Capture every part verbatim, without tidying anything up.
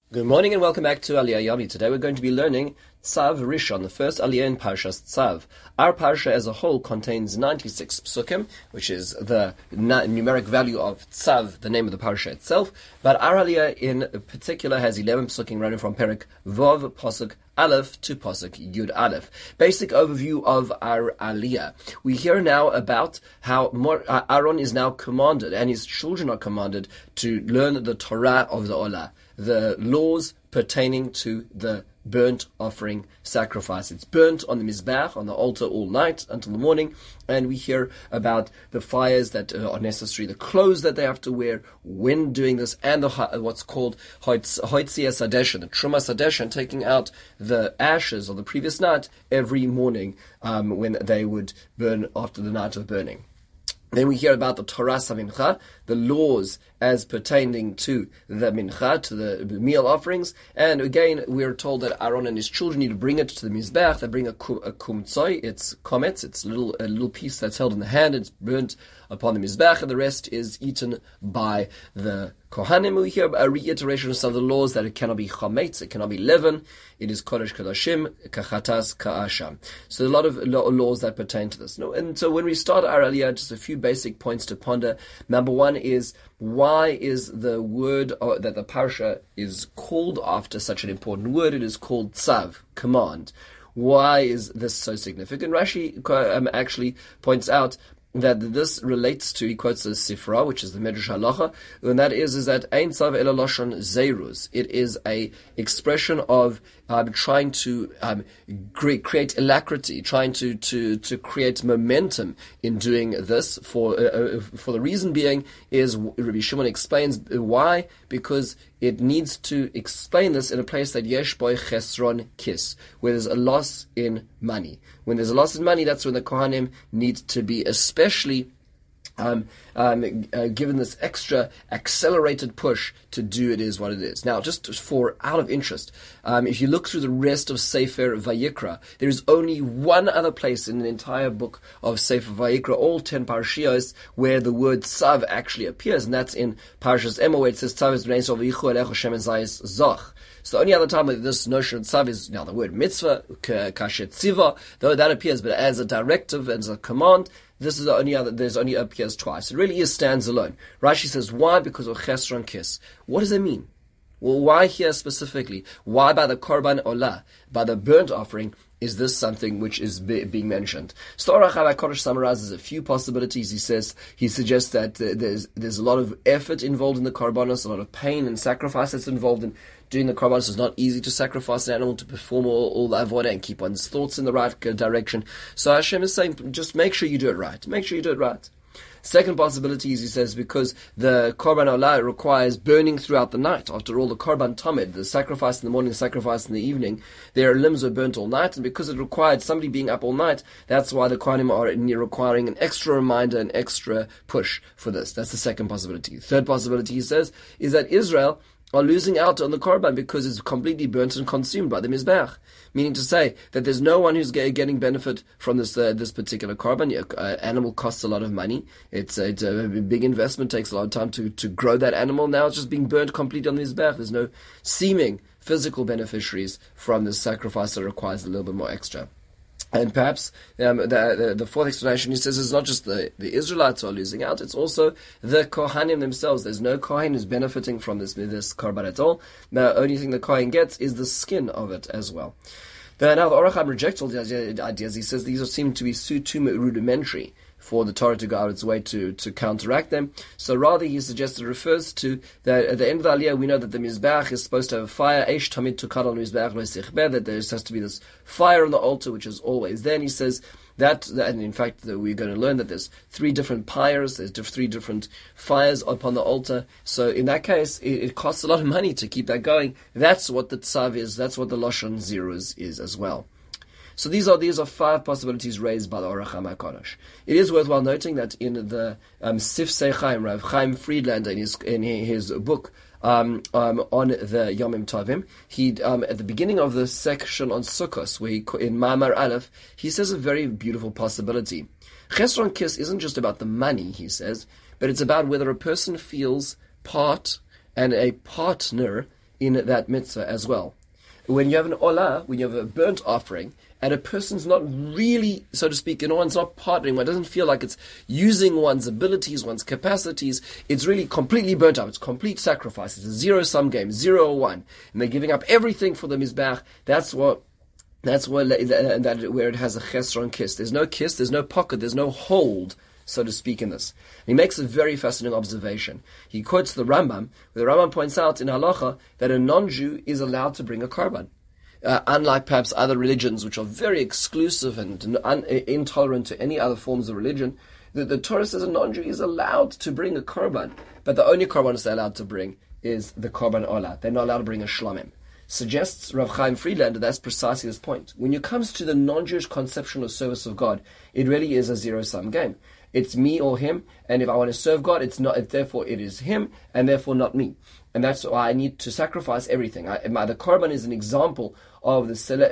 Good morning and welcome back to Aliyah Yami. Today we're going to be learning Tzav Rishon, the first Aliyah in Parshas Tzav. Our Parsha as a whole contains ninety-six psukim, which is the na- numeric value of Tzav, the name of the Parsha itself. But our Aliyah in particular has eleven psukim running from Perek Vov Pasuk Aleph to Pasuk Yud Aleph. Basic overview of our Aliyah. We hear now about how Mor- uh, Aaron is now commanded, and his children are commanded to learn the Torah of the Olah, the laws pertaining to the burnt offering sacrifice. It's burnt on the Mizbach, on the altar, all night until the morning, and we hear about the fires that uh, are necessary, the clothes that they have to wear when doing this, and the what's called Hoitzia Sadesha, the Truma Sadesha, taking out the ashes of the previous night every morning um, when they would burn after the night of burning. Then we hear about the Torah Mincha, the laws as pertaining to the Mincha, to the meal offerings. And again, we're told that Aaron and his children need to bring it to the Mizbech. They bring a, a kumtzoi, it's komets, it's a little, a little piece that's held in the hand, it's burnt upon the Mizbech, and the rest is eaten by the Kohanim. We hear a reiteration of some of the laws that it cannot be chametz, it cannot be leaven, it is kodesh kodashim, kachatas, ka'asham. So a lot of laws that pertain to this. No, and so when we start our aliyah, just a few basic points to ponder. Number one is, why is the word uh, that the parsha is called after such an important word? It is called tzav, command. Why is this so significant? Rashi um, actually points out that this relates to, he quotes the Sifra, which is the Medrash Halacha, and that is, is that Ein Tzav Ela Lashon Zeiruz. It is a expression of um, trying to um, create, create alacrity, trying to, to, to create momentum in doing this. For uh, for the reason being is, Rabbi Shimon explains why, because it needs to explain this in a place that yesh boy chesron kis, where there's a loss in money. When there's a loss in money, that's when the Kohanim need to be especially um, um, uh, given this extra accelerated push to do it is what it is. Now, just for out of interest, um, if you look through the rest of Sefer Vayikra, there is only one other place in the entire book of Sefer Vayikra, all ten parshios, where the word tzav actually appears, and that's in Parshas Emor, where it says tzav is b'nei Yisrael v'yichu elecha Shem zayis zoch. So the only other time that this notion of tzav is now the word mitzvah, kashet tziva, though that appears, but as a directive, as a command, this is the only other, there's only appears twice. It really is stands alone. Rashi says, why? Because of chesron kis. What does it mean? Well, why here specifically? Why by the korban olah, by the burnt offering, is this something which is be, being mentioned? Storach HaKodesh summarizes a few possibilities. He says, he suggests that uh, there's there's a lot of effort involved in the korbanos, a lot of pain and sacrifice that's involved in doing the korbanos. It's not easy to sacrifice an animal, to perform all, all the avodah and keep one's thoughts in the right direction. So Hashem is saying, just make sure you do it right. Make sure you do it right. Second possibility is, he says, because the Korban Olah requires burning throughout the night. After all, the Korban Tamid, the sacrifice in the morning, the sacrifice in the evening, their limbs were burnt all night, and because it required somebody being up all night, that's why the Kohanim are requiring an extra reminder, an extra push for this. That's the second possibility. Third possibility, he says, is that Israel are losing out on the korban because it's completely burnt and consumed by the Mizbech. Meaning to say that there's no one who's getting benefit from this uh, this particular korban. Uh, animal costs a lot of money. It's, uh, it's a big investment, takes a lot of time to, to grow that animal. Now it's just being burnt completely on the Mizbech. There's no seeming physical beneficiaries from this sacrifice that requires a little bit more extra. And perhaps um, the, the the fourth explanation, he says, is not just the, the Israelites are losing out, it's also the Kohanim themselves. There's no Kohen who's benefiting from this this korban at all. The only thing the Kohen gets is the skin of it as well. The, now the Orach Chaim rejects all the ideas. He says these seem to be too rudimentary for the Torah to go out its way to, to counteract them. So rather, he suggests it refers to that at the end of the Aliyah, we know that the Mizbach is supposed to have a fire, Eish Tamid Tukad al Mizbach lo Sichbeh, that there has to be this fire on the altar, which is always there. And he says that, and in fact, we're going to learn that there's three different pyres, there's three different fires upon the altar. So in that case, it, it costs a lot of money to keep that going. That's what the Tzav is, that's what the Lashon Ziruz is as well. So these are these are five possibilities raised by the Orach Chaim HaKadosh. It is worthwhile noting that in the um, Sifsei Chaim, Rav Chaim Friedlander, in his in his book um, um, on the Yomim Tovim, he um, at the beginning of the section on Sukkos, where he, in Ma'amar Aleph, he says a very beautiful possibility. Chesron Kis isn't just about the money, he says, but it's about whether a person feels part and a partner in that mitzvah as well. When you have an olah, when you have a burnt offering, and a person's not really, so to speak, you know, one's not partnering, one doesn't feel like it's using one's abilities, one's capacities, it's really completely burnt out, it's complete sacrifice, it's a zero-sum game, zero or one, and they're giving up everything for the mizbach. That's what, that's where, that, where it has a chesron kiss. There's no kiss, there's no pocket, there's no hold, so to speak, in this. And he makes a very fascinating observation. He quotes the Rambam, where the Rambam points out in halacha that a non-Jew is allowed to bring a korban. Uh, unlike perhaps other religions, which are very exclusive and un- intolerant to any other forms of religion, the, the Torah says a non-Jew is allowed to bring a korban, but the only korban they're allowed to bring is the korban olah. They're not allowed to bring a shlamim. Suggests Rav Chaim Friedlander that's precisely this point. When it comes to the non-Jewish conception of service of God, it really is a zero-sum game. It's me or him, and if I want to serve God, it's not. It, therefore, it is him, and therefore not me. And that's why I need to sacrifice everything. I, my, the korban is an example of the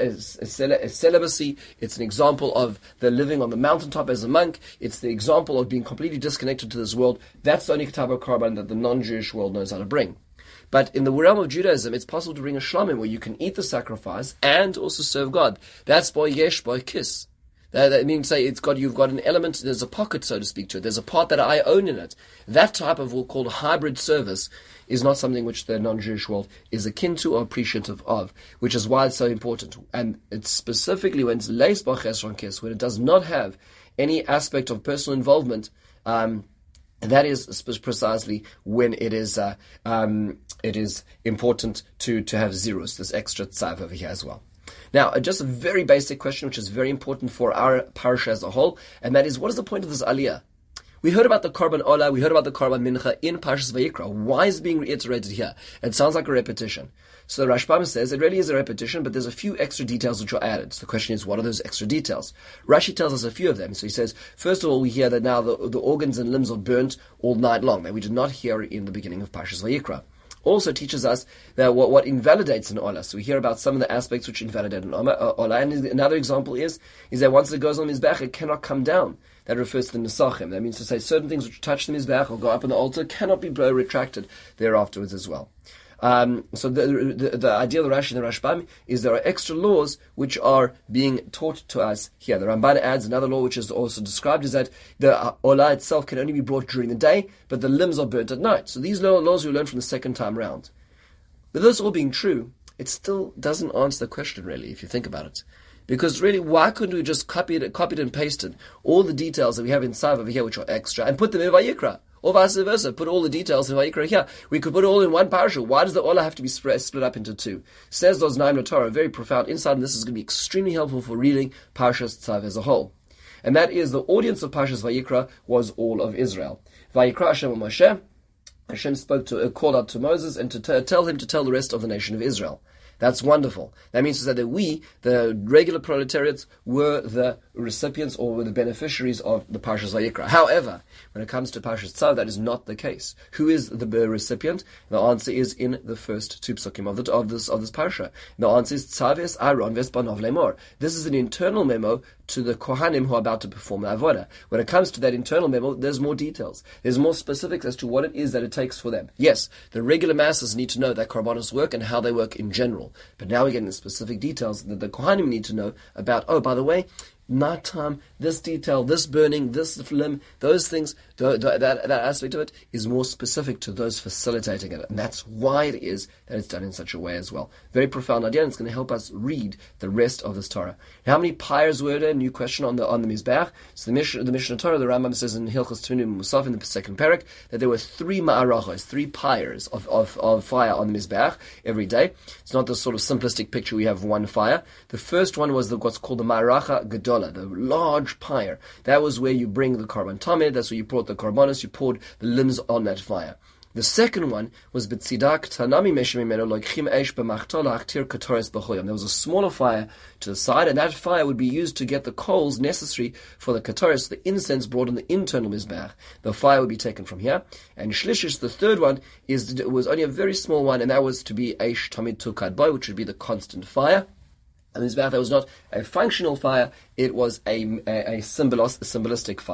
celibacy. It's an example of the living on the mountaintop as a monk. It's the example of being completely disconnected to this world. That's the only type of korban that the non-Jewish world knows how to bring. But in the realm of Judaism, it's possible to bring a shlamim where you can eat the sacrifice and also serve God. That's boy yesh, boy kiss. That, that means say it's got you've got an element. There's a pocket, so to speak, to it. There's a part that I own in it. That type of what we'll call hybrid service is not something which the non-Jewish world is akin to or appreciative of, which is why it's so important. And it's specifically when it's leis b'chesron kis, when it does not have any aspect of personal involvement. Um, And that is precisely when it is uh, um, it is important to, to have zeros, this extra tzav over here as well. Now, uh, just a very basic question, which is very important for our parasha as a whole, and that is, what is the point of this aliyah? We heard about the korban olah, we heard about the korban mincha in Parshas Vayikra. Why is it being reiterated here? It sounds like a repetition. So the Rashbam says it really is a repetition, but there's a few extra details which are added. So the question is, what are those extra details? Rashi tells us a few of them. So he says, first of all, we hear that now the, the organs and limbs are burnt all night long, that we did not hear in the beginning of Parshas Vayikra. Also teaches us that what, what invalidates an olah. So we hear about some of the aspects which invalidate an olah. And another example is, is that once it goes on the mizbech, it cannot come down. That refers to the nesachim. That means to say certain things which touch the mizbech or go up on the altar cannot be retracted there afterwards as well. Um, so the, the the idea of the Rashi and the Rashbam is there are extra laws which are being taught to us here. The Ramban adds another law which is also described is that the uh, olah itself can only be brought during the day, but the limbs are burnt at night. So these laws we learn from the second time round. With this all being true, it still doesn't answer the question really, if you think about it. Because really, why couldn't we just copy it, copied and pasted all the details that we have inside over here which are extra and put them in Vayikra? Or vice versa, put all the details in Vayikra here. We could put it all in one parasha. Why does the olah have to be spread, split up into two? Says those nine Torah, very profound insight, and this is going to be extremely helpful for reading Parshas Tzav as a whole. And that is, the audience of Parshas Vayikra was all of Israel. Vayikra Hashem Moshe, Hashem spoke to, uh, called out to Moses and to t- tell him to tell the rest of the nation of Israel. That's wonderful. That means to say that we, the regular proletariats, were the recipients or were the beneficiaries of the Parshas Vayikra. However, when it comes to Parshas Tzav, that is not the case. Who is the recipient? The answer is in the first two psukim of, the, of this of this parsha. The answer is Tzav es Aaron ves banov lemor. This is an internal memo to the Kohanim who are about to perform the avodah. When it comes to that internal memo, there's more details. There's more specifics as to what it is that it takes for them. Yes, the regular masses need to know that korbanos work and how they work in general. But now we're getting the specific details that the Kohanim need to know about, oh, by the way, nighttime, this detail, this burning, this limb, those things, th- th- that, that aspect of it is more specific to those facilitating it. And that's why it is that it's done in such a way as well. Very profound idea, and it's going to help us read the rest of this Torah. How many pyres were there? New question on the on the Mizbeach. So the Mishnah, the Mishnah Torah, the Rambam says in Hilchos Tunim Musaf in the second parak that there were three ma'arachos, three pyres of, of, of fire on the Mizbeach every day. It's not the sort of simplistic picture we have one fire. The first one was the, what's called the ma'aracha gedola, the large pyre. That was where you bring the korban tamid. That's where you brought the korbanos. You poured the limbs on that fire. The second one was b'tzidak tanami meshemimeno loichim eish b'machto la'achtir katoris b'choyam. There was a smaller fire to the side, and that fire would be used to get the coals necessary for the katoris, the incense brought in the internal mizbeach. The fire would be taken from here. And shlishish, the third one, is was only a very small one, and that was to be eish tamid tukad boy, which would be the constant fire. And the mizbeach, that was not a functional fire, it was a, a, a, symbolos, a symbolistic fire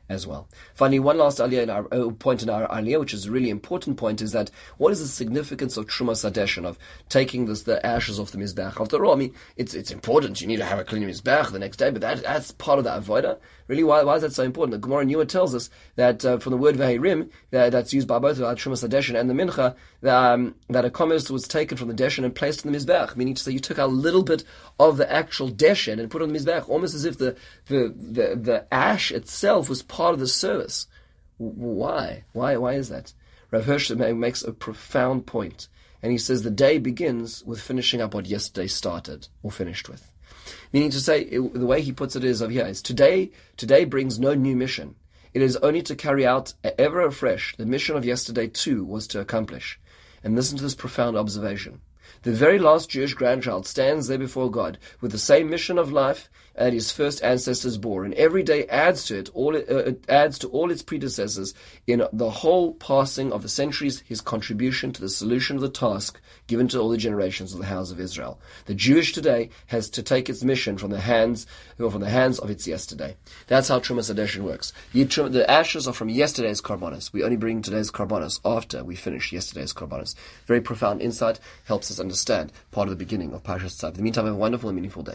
as well. Finally, one last aliyah in our, uh, point in our aliyah, which is a really important point, is that what is the significance of Trumas Hadeshen, of taking this, the ashes off the Mizbech? After all, I mean, it's it's important. You need to have a clean Mizbech the next day, but that that's part of the Avodah. Really, why, why is that so important? The Gemara in Yuma tells us that uh, from the word Vehirim, that, that's used by both the Trumas Hadeshen and the Mincha, that, um, that a commerce was taken from the Deshen and placed in the Mizbech, meaning to say you took a little bit of the actual Deshen and put it on the Mizbech, almost as if the, the, the, the ash itself was part of the service. Why? Why? Why is that? Rav Hirsch makes a profound point, and he says the day begins with finishing up what yesterday started or finished with. Meaning to say, it, the way he puts it is of here is today. Today brings no new mission. It is only to carry out ever afresh the mission of yesterday too was to accomplish. And listen to this profound observation. The very last Jewish grandchild stands there before God with the same mission of life that his first ancestors bore, and every day adds to it all. It, uh, it adds to all its predecessors in the whole passing of the centuries. His contribution to the solution of the task given to all the generations of the house of Israel. The Jewish today has to take its mission from the hands, or from the hands of its yesterday. That's how Trumas Hadeshen works. You, the ashes are from yesterday's karbonos. We only bring today's karbonos after we finish yesterday's karbonos. Very profound insight, helps us understand part of the beginning of Parashat Tzav. In the meantime, have a wonderful and meaningful day.